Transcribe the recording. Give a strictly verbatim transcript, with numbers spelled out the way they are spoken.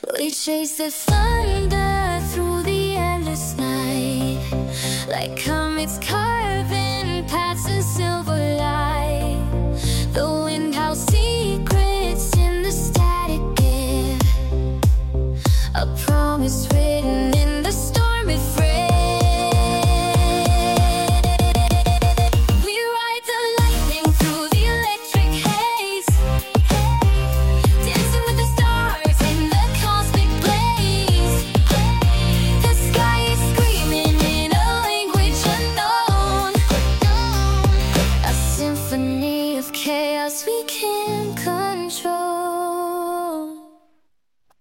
We chase the thunder through the endless night, like